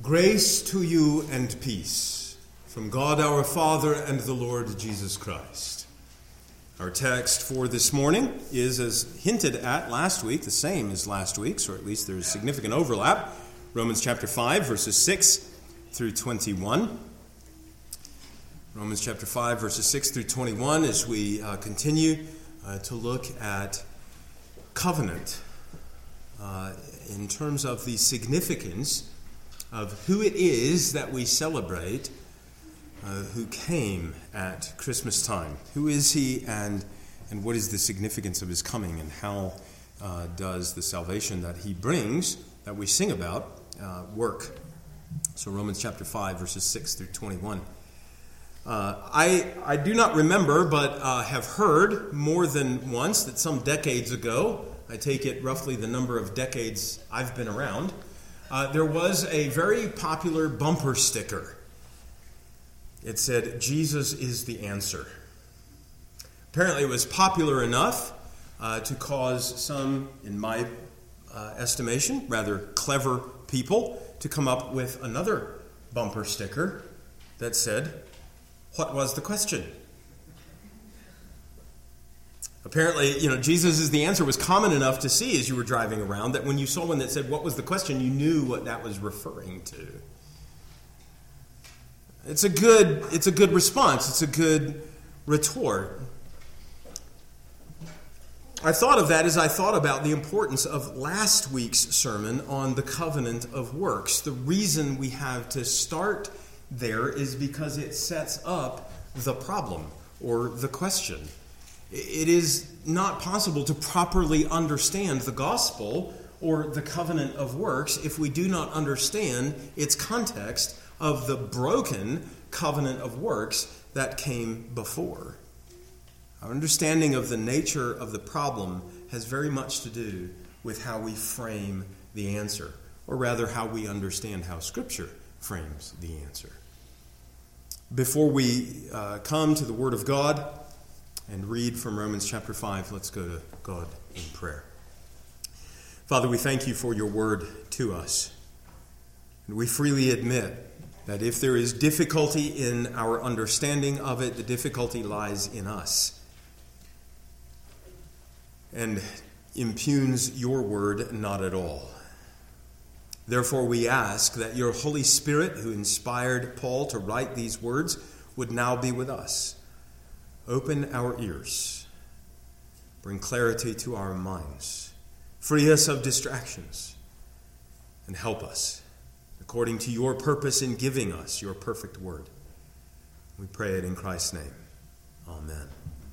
Grace to you and peace from God our Father and the Lord Jesus Christ. Our text for this morning is, as hinted at last week, the same as last week's, or at least there's significant overlap. Romans chapter 5, verses 6 through 21. Romans chapter 5, verses 6 through 21, as we continue to look at covenant in terms of the significance of who it is that we celebrate, who came at Christmas time. Who is he, and what is the significance of his coming, and how does the salvation that he brings, that we sing about, work? So Romans chapter 5, verses 6 through 21. I do not remember, but have heard more than once that some decades ago, I take it roughly the number of decades I've been around, there was a very popular bumper sticker. It said, "Jesus is the answer." Apparently it was popular enough to cause some, in my estimation, rather clever people to come up with another bumper sticker that said, "What was the question?" Apparently, Jesus is the answer was common enough to see as you were driving around that when you saw one that said, "What was the question?" you knew what that was referring to. It's a good response. It's a good retort. I thought of that as I thought about the importance of last week's sermon on the covenant of works. The reason we have to start there is because it sets up the problem or the question. It is not possible to properly understand the gospel or the covenant of works if we do not understand its context of the broken covenant of works that came before. Our understanding of the nature of the problem has very much to do with how we frame the answer, or rather how we understand how Scripture frames the answer. Before we come to the Word of God and read from Romans chapter 5, let's go to God in prayer. Father, we thank you for your word to us. And we freely admit that if there is difficulty in our understanding of it, the difficulty lies in us and impugns your word not at all. Therefore, we ask that your Holy Spirit, who inspired Paul to write these words, would now be with us. Open our ears. Bring clarity to our minds. Free us of distractions. And help us according to your purpose in giving us your perfect word. We pray it in Christ's name. Amen.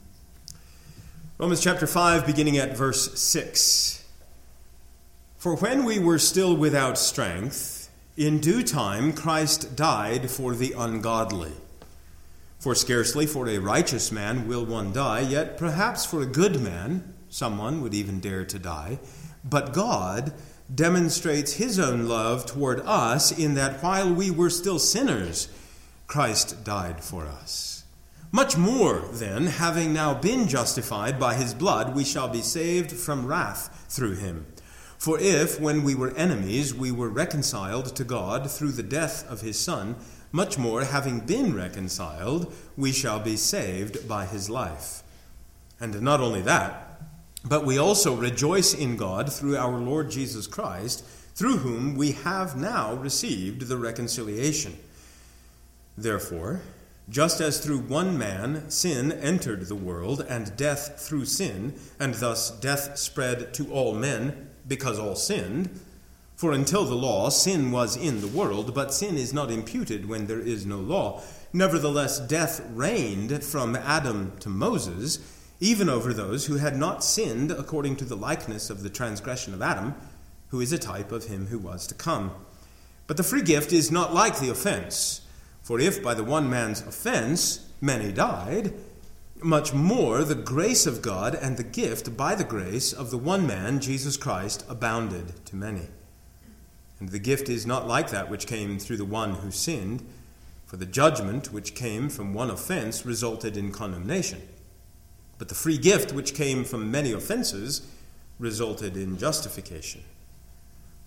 Romans chapter 5, beginning at verse 6. For when we were still without strength, in due time Christ died for the ungodly. For scarcely for a righteous man will one die, yet perhaps for a good man someone would even dare to die. But God demonstrates his own love toward us in that while we were still sinners, Christ died for us. Much more, then, having now been justified by his blood, we shall be saved from wrath through him. For if, when we were enemies, we were reconciled to God through the death of his Son, much more, having been reconciled, we shall be saved by his life. And not only that, but we also rejoice in God through our Lord Jesus Christ, through whom we have now received the reconciliation. Therefore, just as through one man sin entered the world, and death through sin, and thus death spread to all men, because all sinned, for until the law, sin was in the world, but sin is not imputed when there is no law. Nevertheless, death reigned from Adam to Moses, even over those who had not sinned according to the likeness of the transgression of Adam, who is a type of him who was to come. But the free gift is not like the offense. For if by the one man's offense many died, much more the grace of God and the gift by the grace of the one man, Jesus Christ, abounded to many. And the gift is not like that which came through the one who sinned, for the judgment which came from one offense resulted in condemnation. But the free gift which came from many offenses resulted in justification.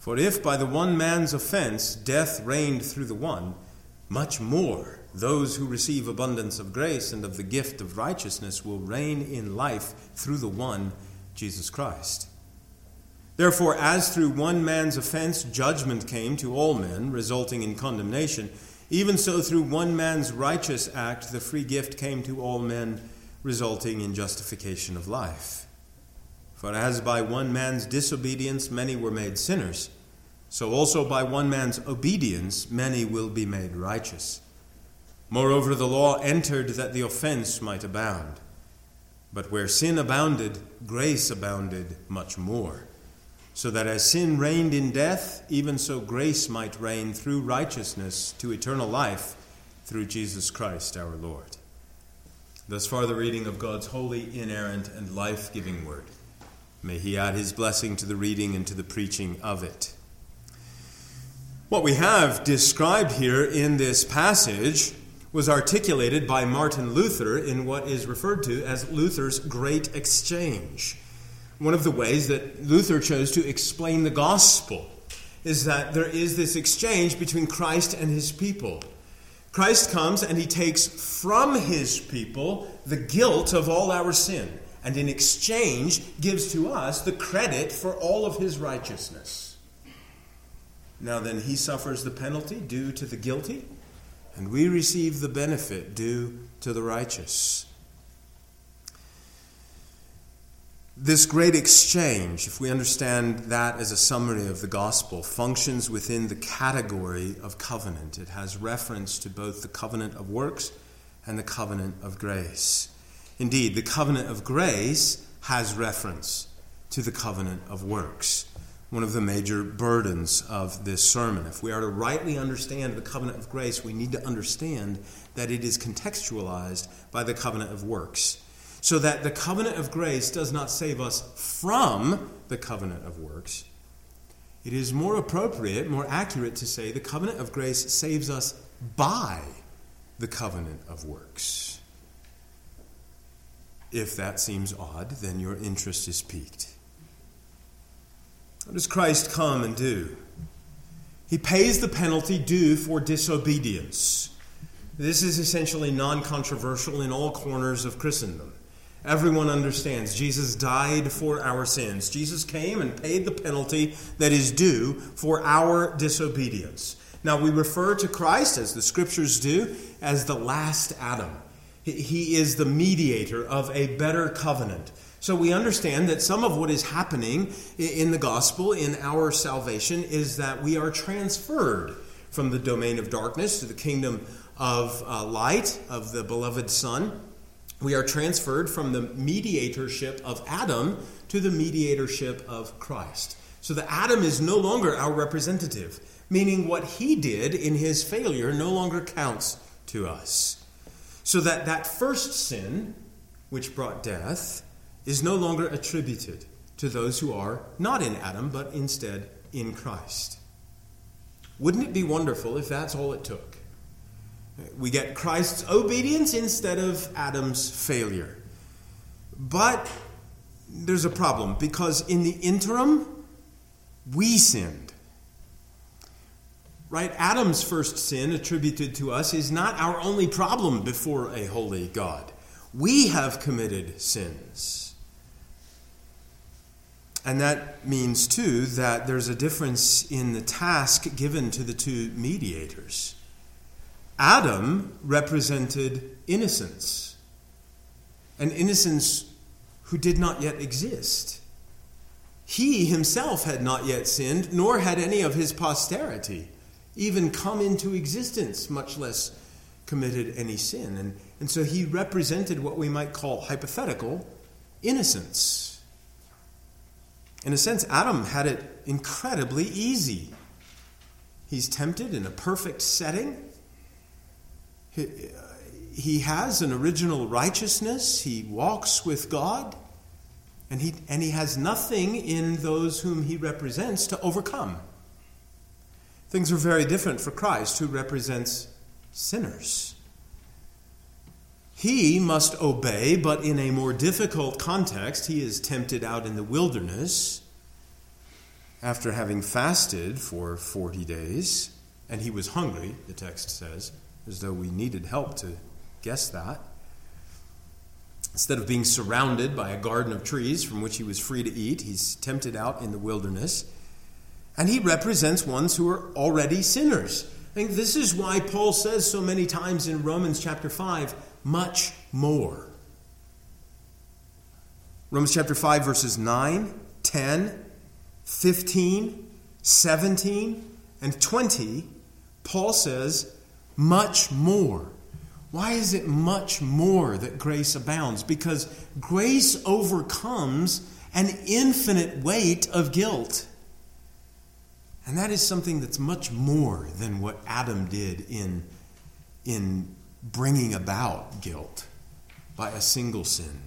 For if by the one man's offense death reigned through the one, much more those who receive abundance of grace and of the gift of righteousness will reign in life through the one, Jesus Christ. Therefore, as through one man's offense judgment came to all men, resulting in condemnation, even so through one man's righteous act the free gift came to all men, resulting in justification of life. For as by one man's disobedience many were made sinners, so also by one man's obedience many will be made righteous. Moreover, the law entered that the offense might abound. But where sin abounded, grace abounded much more, so that as sin reigned in death, even so grace might reign through righteousness to eternal life through Jesus Christ our Lord. Thus far the reading of God's holy, inerrant, and life-giving word. May he add his blessing to the reading and to the preaching of it. What we have described here in this passage was articulated by Martin Luther in what is referred to as Luther's Great Exchange. One of the ways that Luther chose to explain the gospel is that there is this exchange between Christ and his people. Christ comes and he takes from his people the guilt of all our sin, and in exchange gives to us the credit for all of his righteousness. Now then, he suffers the penalty due to the guilty, and we receive the benefit due to the righteous. This great exchange, if we understand that as a summary of the gospel, functions within the category of covenant. It has reference to both the covenant of works and the covenant of grace. Indeed, the covenant of grace has reference to the covenant of works. One of the major burdens of this sermon. If we are to rightly understand the covenant of grace, we need to understand that it is contextualized by the covenant of works. So that the covenant of grace does not save us from the covenant of works. It is more appropriate, more accurate to say the covenant of grace saves us by the covenant of works. If that seems odd, then your interest is piqued. What does Christ come and do? He pays the penalty due for disobedience. This is essentially non-controversial in all corners of Christendom. Everyone understands Jesus died for our sins. Jesus came and paid the penalty that is due for our disobedience. Now we refer to Christ, as the scriptures do, as the last Adam. He is the mediator of a better covenant. So we understand that some of what is happening in the gospel, in our salvation, is that we are transferred from the domain of darkness to the kingdom of light, of the beloved Son. We are transferred from the mediatorship of Adam to the mediatorship of Christ. So that Adam is no longer our representative, meaning what he did in his failure no longer counts to us. So that first sin, which brought death, is no longer attributed to those who are not in Adam, but instead in Christ. Wouldn't it be wonderful if that's all it took? We get Christ's obedience instead of Adam's failure. But there's a problem, because in the interim, we sinned. Right? Adam's first sin attributed to us is not our only problem before a holy God. We have committed sins. And that means, too, that there's a difference in the task given to the two mediators. Adam represented innocence, an innocence who did not yet exist. He himself had not yet sinned, nor had any of his posterity even come into existence, much less committed any sin. And so he represented what we might call hypothetical innocence. In a sense, Adam had it incredibly easy. He's tempted in a perfect setting. He has an original righteousness. He walks with God. And he has nothing in those whom he represents to overcome. Things are very different for Christ, who represents sinners. He must obey, but in a more difficult context. He is tempted out in the wilderness. after having fasted for 40 days, and he was hungry, the text says, as though we needed help to guess that. Instead of being surrounded by a garden of trees from which he was free to eat, he's tempted out in the wilderness. And he represents ones who are already sinners. I think this is why Paul says so many times in Romans chapter 5, much more. Romans chapter 5, verses 9, 10, 15, 17, and 20, Paul says, much more. Why is it much more that grace abounds? Because grace overcomes an infinite weight of guilt. And that is something that's much more than what Adam did in bringing about guilt by a single sin.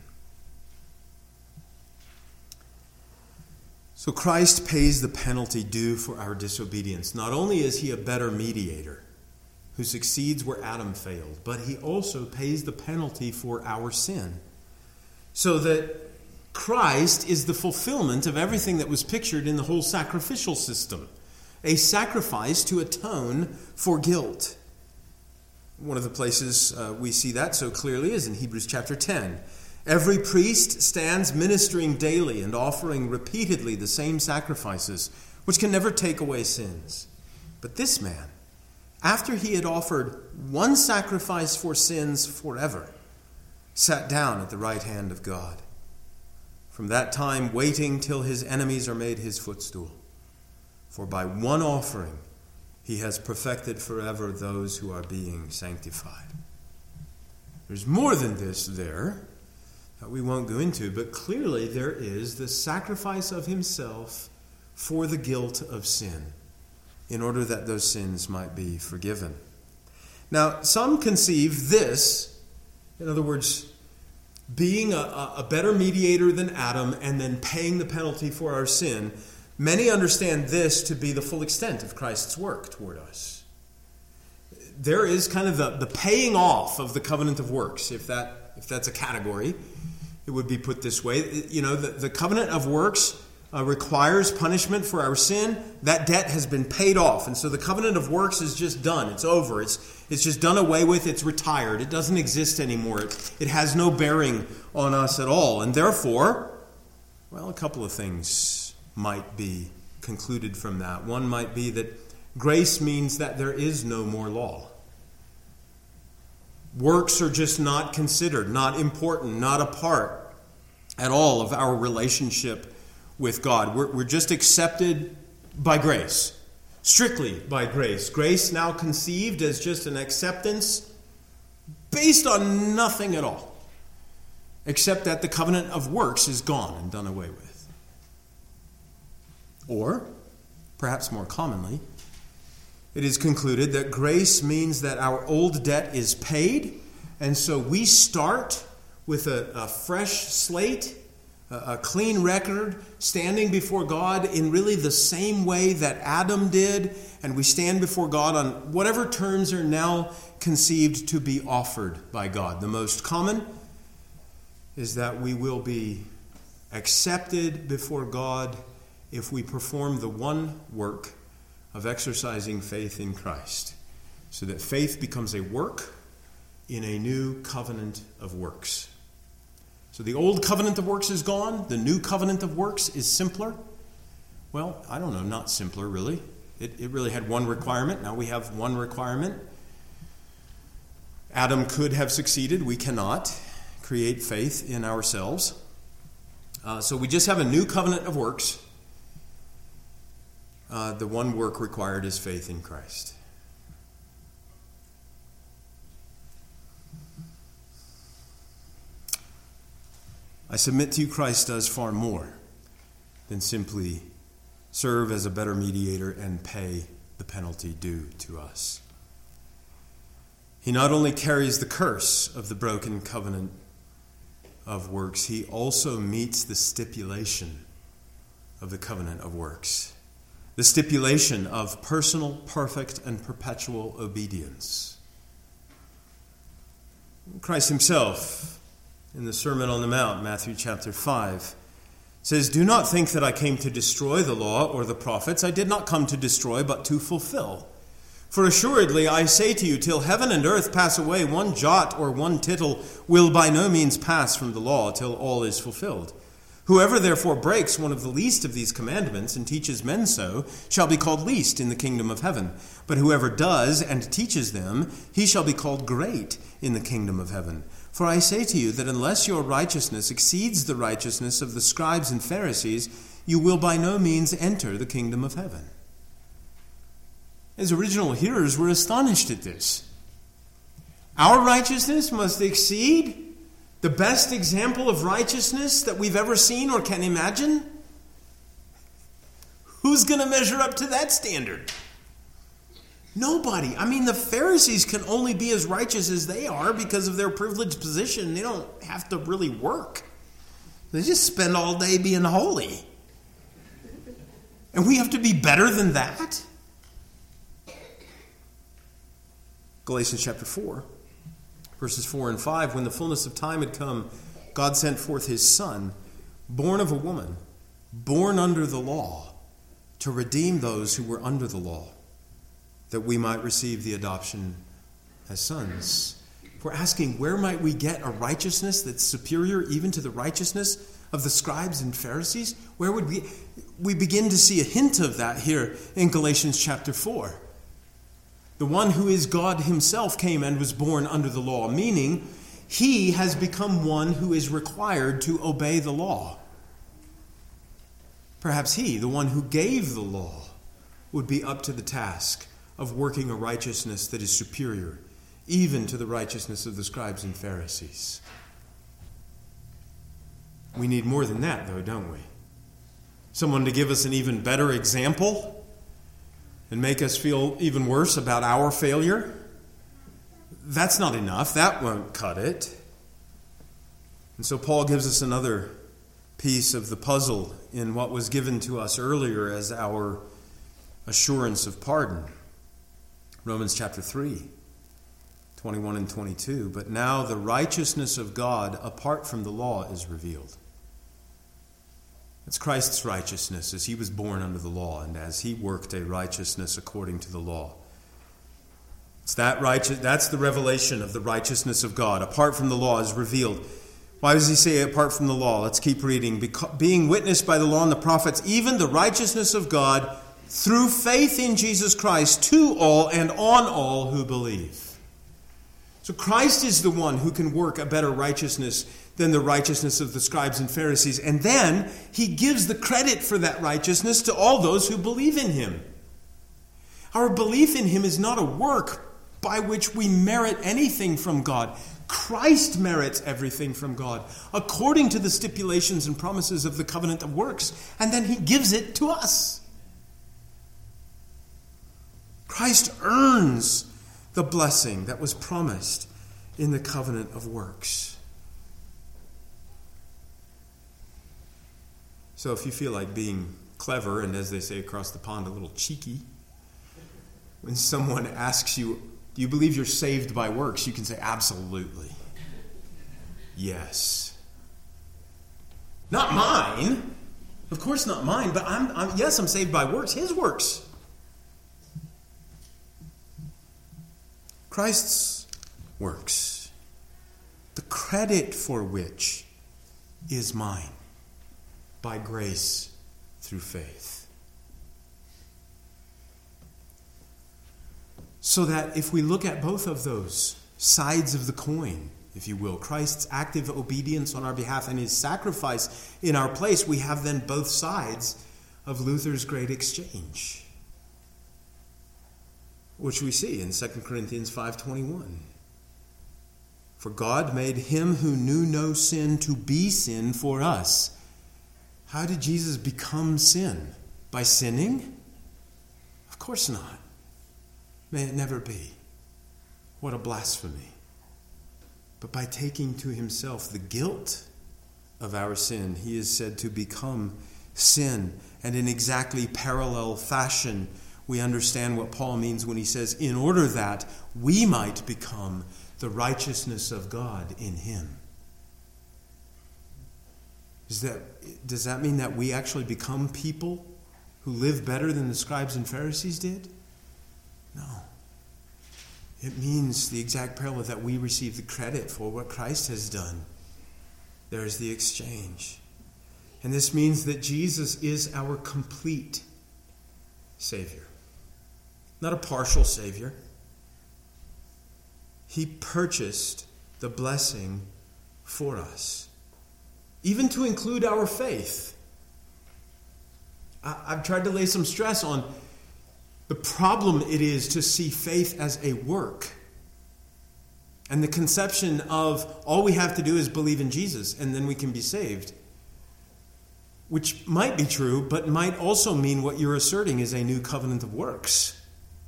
So Christ pays the penalty due for our disobedience. Not only is he a better mediator who succeeds where Adam failed, but he also pays the penalty for our sin. So that Christ is the fulfillment of everything that was pictured in the whole sacrificial system. A sacrifice to atone for guilt. One of the places we see that so clearly is in Hebrews chapter 10. Every priest stands ministering daily and offering repeatedly the same sacrifices, which can never take away sins. But this man, after he had offered one sacrifice for sins forever, sat down at the right hand of God. From that time, waiting till his enemies are made his footstool. For by one offering he has perfected forever those who are being sanctified. There's more than this there that we won't go into, but clearly there is the sacrifice of himself for the guilt of sin, in order that those sins might be forgiven. Now, some conceive this, in other words, being a better mediator than Adam and then paying the penalty for our sin. Many understand this to be the full extent of Christ's work toward us. There is kind of the paying off of the covenant of works, if that's a category. It would be put this way. You know, the covenant of works requires punishment for our sin. That debt has been paid off. And so the covenant of works is just done. It's over. It's just done away with. It's retired. It doesn't exist anymore. It has no bearing on us at all. And therefore, well, a couple of things might be concluded from that. One might be that grace means that there is no more law. Works are just not considered, not important, not a part at all of our relationship with God. We're just accepted by grace, strictly by grace. Grace now conceived as just an acceptance based on nothing at all, except that the covenant of works is gone and done away with. Or, perhaps more commonly, it is concluded that grace means that our old debt is paid, and so we start with a fresh slate, a clean record, standing before God in really the same way that Adam did, and we stand before God on whatever terms are now conceived to be offered by God. The most common is that we will be accepted before God if we perform the one work of exercising faith in Christ, so that faith becomes a work in a new covenant of works. So the old covenant of works is gone. The new covenant of works is simpler. Well, I don't know, not simpler really. It really had one requirement. Now we have one requirement. Adam could have succeeded. We cannot create faith in ourselves. So we just have a new covenant of works. The one work required is faith in Christ. I submit to you, Christ does far more than simply serve as a better mediator and pay the penalty due to us. He not only carries the curse of the broken covenant of works, he also meets the stipulation of the covenant of works. The stipulation of personal, perfect, and perpetual obedience. Christ himself, in the Sermon on the Mount, Matthew chapter 5, says, "Do not think that I came to destroy the law or the prophets. I did not come to destroy, but to fulfill. For assuredly I say to you, till heaven and earth pass away, one jot or one tittle will by no means pass from the law till all is fulfilled. Whoever therefore breaks one of the least of these commandments and teaches men so shall be called least in the kingdom of heaven. But whoever does and teaches them, he shall be called great in the kingdom of heaven. For I say to you that unless your righteousness exceeds the righteousness of the scribes and Pharisees, you will by no means enter the kingdom of heaven." His original hearers were astonished at this. Our righteousness must exceed the best example of righteousness that we've ever seen or can imagine? Who's going to measure up to that standard? Nobody. I mean, the Pharisees can only be as righteous as they are because of their privileged position. They don't have to really work. They just spend all day being holy. And we have to be better than that? Galatians chapter 4, verses 4 and 5. When the fullness of time had come, God sent forth his Son, born of a woman, born under the law, to redeem those who were under the law, that we might receive the adoption as sons. We're asking, where might we get a righteousness that's superior even to the righteousness of the scribes and Pharisees? Where would we begin to see a hint of that here in Galatians chapter 4. The one who is God himself came and was born under the law, meaning he has become one who is required to obey the law. Perhaps he, the one who gave the law, would be up to the task of working a righteousness that is superior even to the righteousness of the scribes and Pharisees. We need more than that, though, don't we? Someone to give us an even better example and make us feel even worse about our failure? That's not enough. That won't cut it. And so Paul gives us another piece of the puzzle in what was given to us earlier as our assurance of pardon. Romans chapter 3, 21 and 22. But now the righteousness of God apart from the law is revealed. It's Christ's righteousness as he was born under the law and as he worked a righteousness according to the law. It's that's the revelation of the righteousness of God. Apart from the law is revealed. Why does he say apart from the law? Let's keep reading. Being witnessed by the law and the prophets, even the righteousness of God through faith in Jesus Christ to all and on all who believe. So Christ is the one who can work a better righteousness than the righteousness of the scribes and Pharisees. And then he gives the credit for that righteousness to all those who believe in him. Our belief in him is not a work by which we merit anything from God. Christ merits everything from God according to the stipulations and promises of the covenant of works. And then he gives it to us. Christ earns the blessing that was promised in the covenant of works. So if you feel like being clever and, as they say across the pond, a little cheeky, when someone asks you, do you believe you're saved by works? You can say, absolutely. Yes. Not mine. Of course not mine, but yes, I'm saved by works. His works. Christ's works. The credit for which is mine. By grace through faith. So that if we look at both of those sides of the coin, if you will, Christ's active obedience on our behalf and his sacrifice in our place, we have then both sides of Luther's great exchange, which we see in 2 Corinthians 5:21. For God made him who knew no sin to be sin for us. How did Jesus become sin? By sinning? Of course not. May it never be. What a blasphemy. But by taking to himself the guilt of our sin, he is said to become sin. And in exactly parallel fashion, we understand what Paul means when he says, in order that we might become the righteousness of God in him. Does that mean that we actually become people who live better than the scribes and Pharisees did? No. It means the exact parallel that we receive the credit for what Christ has done. There's the exchange. And this means that Jesus is our complete Savior, not a partial Savior. He purchased the blessing for us, even to include our faith. I've tried to lay some stress on the problem it is to see faith as a work. And the conception of all we have to do is believe in Jesus and then we can be saved. Which might be true, but might also mean what you're asserting is a new covenant of works.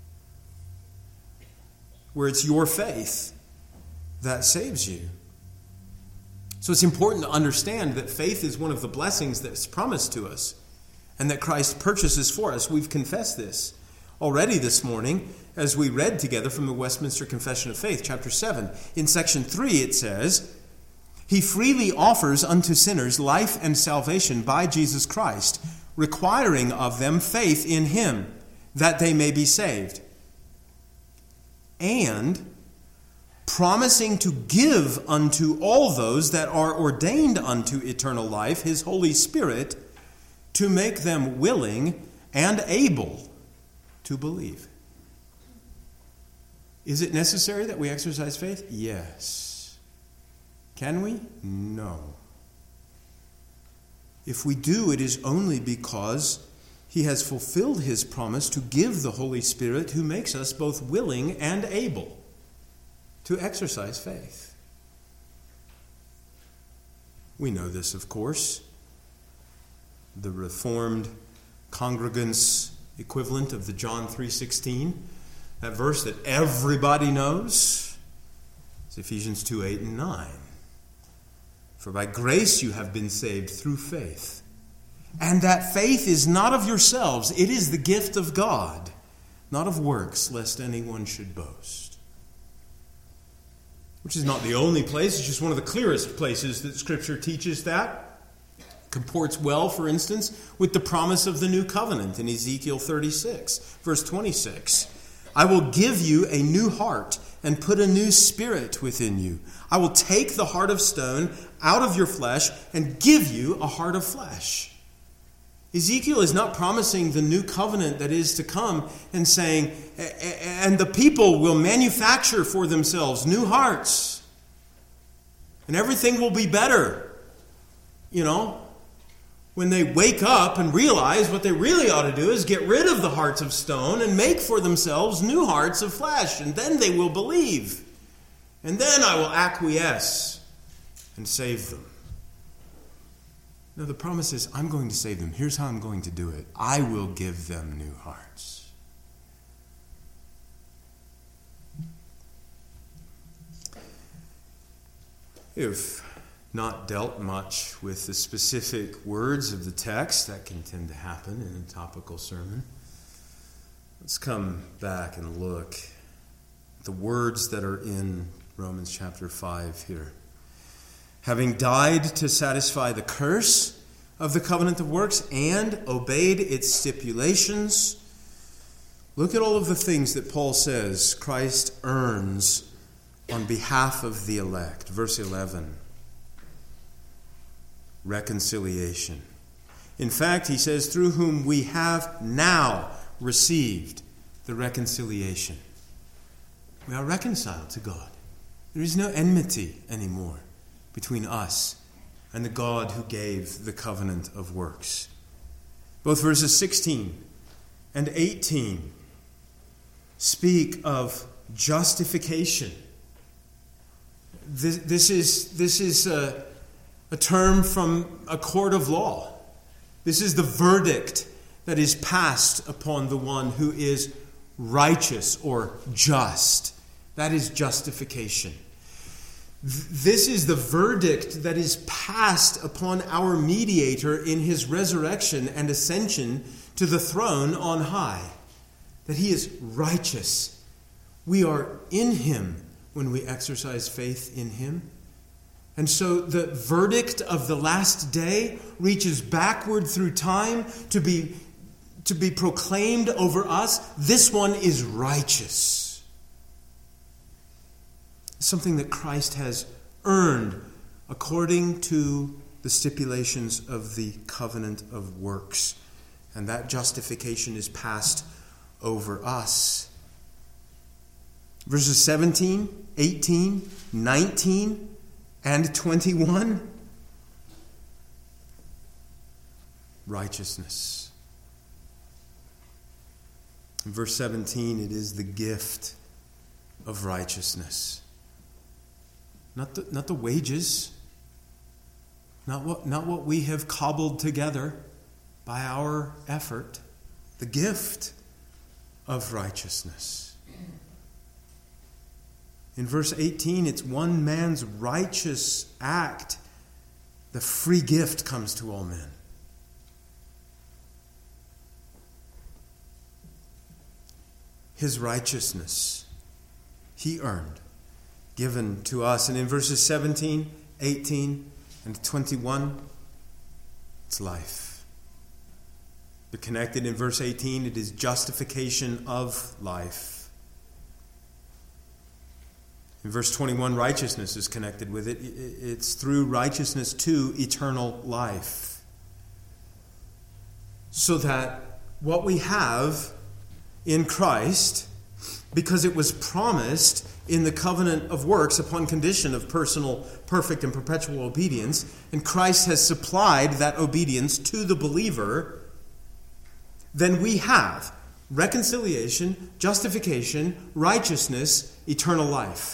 Where it's your faith that saves you. So it's important to understand that faith is one of the blessings that's promised to us and that Christ purchases for us. We've confessed this already this morning as we read together from the Westminster Confession of Faith, chapter 7. In section 3 it says, "He freely offers unto sinners life and salvation by Jesus Christ, requiring of them faith in him, that they may be saved, and promising to give unto all those that are ordained unto eternal life his Holy Spirit, to make them willing and able to believe." Is it necessary that we exercise faith? Yes. Can we? No. If we do, it is only because he has fulfilled his promise to give the Holy Spirit, who makes us both willing and able to exercise faith. We know this, of course. The Reformed congregants' equivalent of the John 3:16, that verse that everybody knows, is Ephesians 2:8 and 9. "For by grace you have been saved through faith. And that faith is not of yourselves, it is the gift of God, not of works, lest anyone should boast." Which is not the only place, it's just one of the clearest places that Scripture teaches that. Comports well, for instance, with the promise of the new covenant in Ezekiel 36, verse 26. "I will give you a new heart and put a new spirit within you. I will take the heart of stone out of your flesh and give you a heart of flesh." Ezekiel is not promising the new covenant that is to come and saying, and the people will manufacture for themselves new hearts. And everything will be better. When they wake up and realize what they really ought to do is get rid of the hearts of stone and make for themselves new hearts of flesh. And then they will believe. And then I will acquiesce and save them. No, the promise is, I'm going to save them. Here's how I'm going to do it. I will give them new hearts. If not dealt much with the specific words of the text, that can tend to happen in a topical sermon, let's come back and look at the words that are in Romans chapter 5 here. "Having died to satisfy the curse of the covenant of works and obeyed its stipulations." Look at all of the things that Paul says Christ earns on behalf of the elect. Verse 11. Reconciliation. In fact, he says, through whom we have now received the reconciliation. We are reconciled to God. There is no enmity anymore between us and the God who gave the covenant of works. Both verses 16 and 18 speak of justification. This is a term from a court of law. This is the verdict that is passed upon the one who is righteous or just. That is justification. This is the verdict that is passed upon our mediator in his resurrection and ascension to the throne on high. That he is righteous. We are in him when we exercise faith in him. And so the verdict of the last day reaches backward through time to be proclaimed over us. This one is righteous. Something that Christ has earned according to the stipulations of the covenant of works. And that justification is passed over us. Verses 17, 18, 19, and 21. Righteousness. In verse 17, it is the gift of righteousness. Not the wages, not what we have cobbled together by our effort. The gift of righteousness. In verse 18, it's one man's righteous act. The free gift comes to all men. His righteousness he earned, given to us. And in verses 17, 18, and 21, it's life. But connected in verse 18, it is justification of life. In verse 21, righteousness is connected with it. It's through righteousness to eternal life. So that what we have in Christ, because it was promised in the covenant of works upon condition of personal, perfect, and perpetual obedience, and Christ has supplied that obedience to the believer, then we have reconciliation, justification, righteousness, eternal life.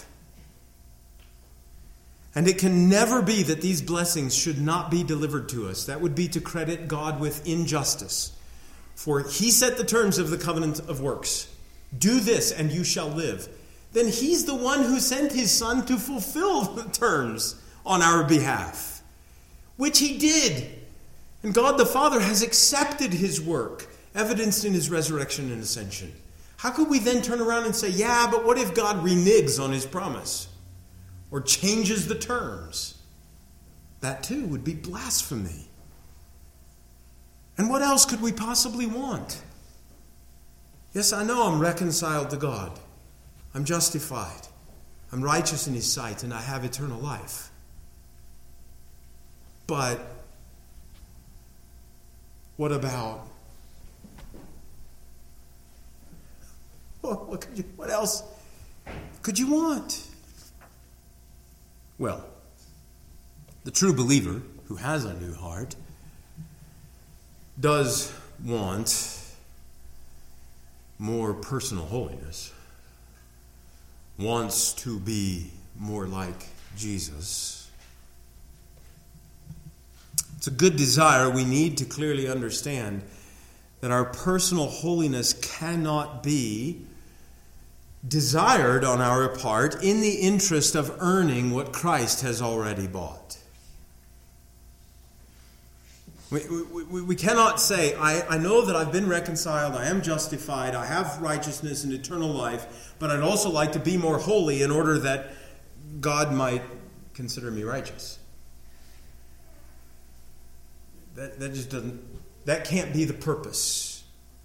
And it can never be that these blessings should not be delivered to us. That would be to credit God with injustice. For he set the terms of the covenant of works. Do this and you shall live. Then he's the one who sent his Son to fulfill the terms on our behalf, which he did. And God the Father has accepted his work, evidenced in his resurrection and ascension. How could we then turn around and say, yeah, but what if God reneges on his promise or changes the terms? That too would be blasphemy. And what else could we possibly want? Yes, I know I'm reconciled to God. I'm justified. I'm righteous in his sight, and I have eternal life. But what about... What else could you want? Well, the true believer who has a new heart does want more personal holiness, wants to be more like Jesus. It's a good desire. We need to clearly understand that our personal holiness cannot be desired on our part in the interest of earning what Christ has already bought. We cannot say, I know that I've been reconciled, I am justified, I have righteousness and eternal life, but I'd also like to be more holy in order that God might consider me righteous. That can't be the purpose.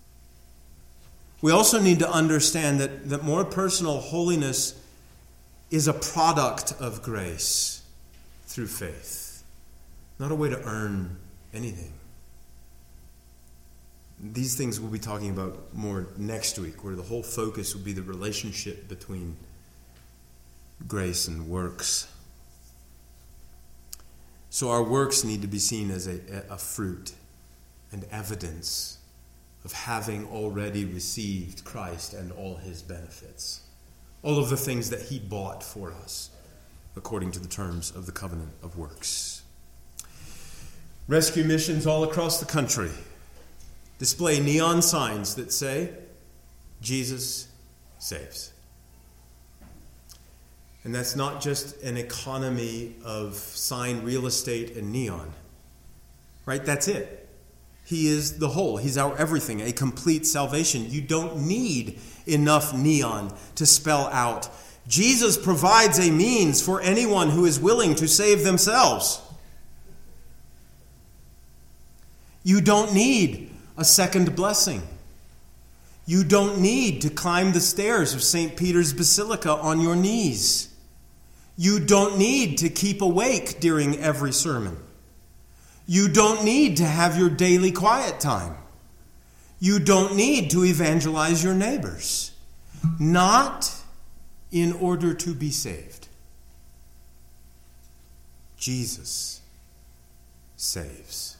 We also need to understand that more personal holiness is a product of grace through faith, not a way to earn anything. These things we'll be talking about more next week, where the whole focus will be the relationship between grace and works. So our works need to be seen as a fruit and evidence of having already received Christ and all his benefits. All of the things that he bought for us according to the terms of the covenant of works. Rescue missions all across the country display neon signs that say, Jesus saves. And that's not just an economy of sign, real estate, and neon. Right? That's it. He is the whole. He's our everything, a complete salvation. You don't need enough neon to spell out Jesus provides a means for anyone who is willing to save themselves. You don't need a second blessing. You don't need to climb the stairs of St. Peter's Basilica on your knees. You don't need to keep awake during every sermon. You don't need to have your daily quiet time. You don't need to evangelize your neighbors. Not in order to be saved. Jesus saves.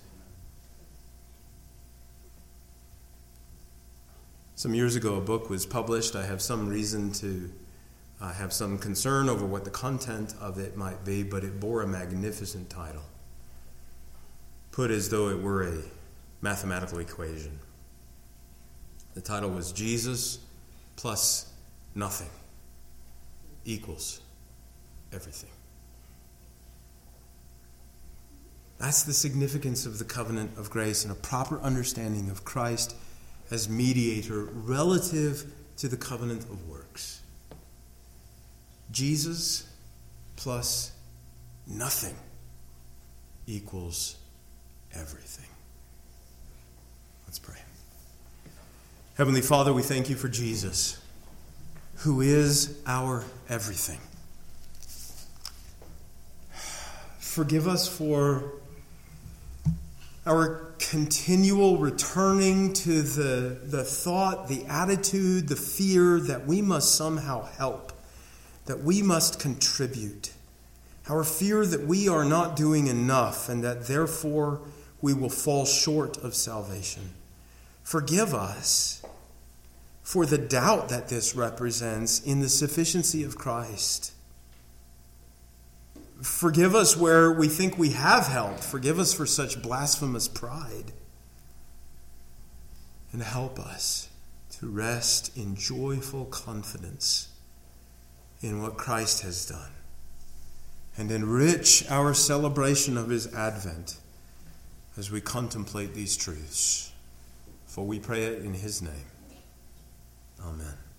Some years ago, a book was published. I have some reason to have some concern over what the content of it might be, but it bore a magnificent title, put as though it were a mathematical equation. The title was Jesus plus nothing equals everything. That's the significance of the covenant of grace and a proper understanding of Christ as mediator relative to the covenant of works. Jesus plus nothing equals everything. Let's pray. Heavenly Father, we thank you for Jesus, who is our everything. Forgive us for our continual returning to the thought, the attitude, the fear that we must somehow help, that we must contribute. Our fear that we are not doing enough and that therefore we will fall short of salvation. Forgive us for the doubt that this represents in the sufficiency of Christ. Forgive us where we think we have helped. Forgive us for such blasphemous pride. And help us to rest in joyful confidence in what Christ has done. And enrich our celebration of his advent as we contemplate these truths. For we pray it in his name. Amen.